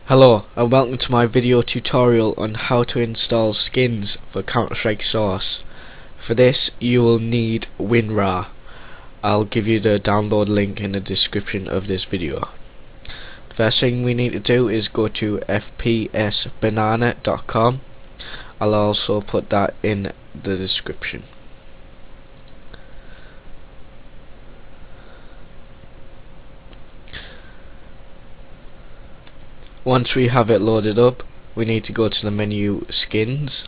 Hello and welcome to my video tutorial on how to install skins for Counter-Strike Source. For this you will need WinRAR. I'll give you the download link in the description of this video. The first thing we need to do is go to fpsbanana.com. I'll also put that in the description. Once we have it loaded up, we need to go to the menu Skins.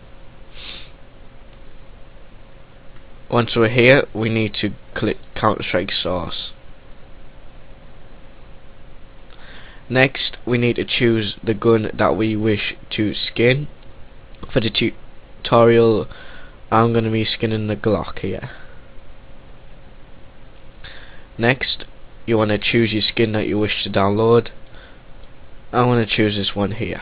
Once we're here, we need to click Counter-Strike Source. Next, we need to choose the gun that we wish to skin. For the tutorial, I'm going to be skinning the Glock here. Next, you want to choose your skin that you wish to download. I want to choose this one here.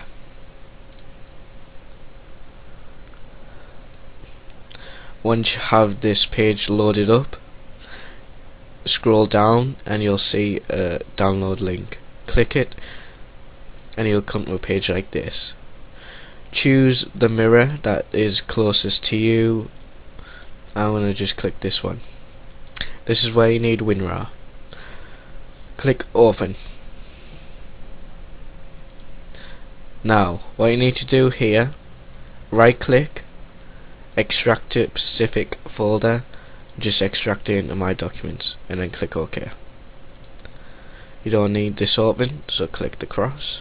Once you have this page loaded up, scroll down and you'll see a download link. Click it and you'll come to a page like this. Choose the mirror that is closest to you. I'm going to just click this one. This is where you need WinRAR. Click open. Now, what you need to do here, right click, extract to specific folder, just extract it into My Documents, and then click OK. You don't need this open, so click the cross.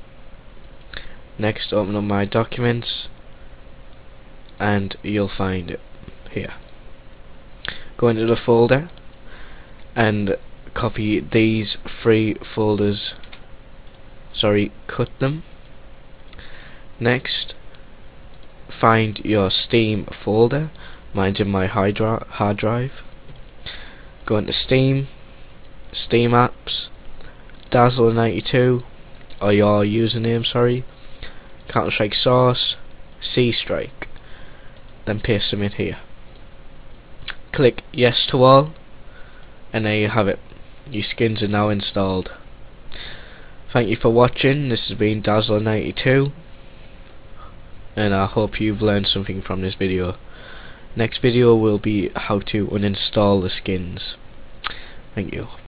Next, open up My Documents, and you'll find it here. Go into the folder, and copy these three folders, cut them. Next, find your Steam folder. Mine's in my hard drive. Go into Steam, Steam Apps, Dazzler92, or your username, Counter-Strike Source, C-Strike. Then paste them in here. Click Yes to all, and there you have it. Your skins are now installed. Thank you for watching. This has been Dazzler92. And I hope you've learned something from this video. Next video will be how to uninstall the skins. Thank you.